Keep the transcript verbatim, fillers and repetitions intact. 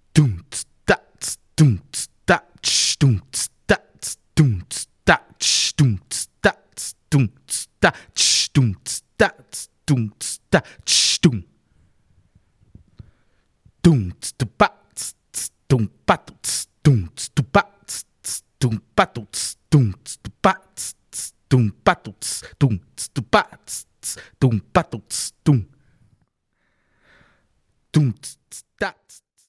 Doom stats doom stats doom stats doom stats doom stats doom stats doom stats doom stats doom doom stats doom pats doom stats doom pats doom stats doom pats doom stats doom pats doom doom stats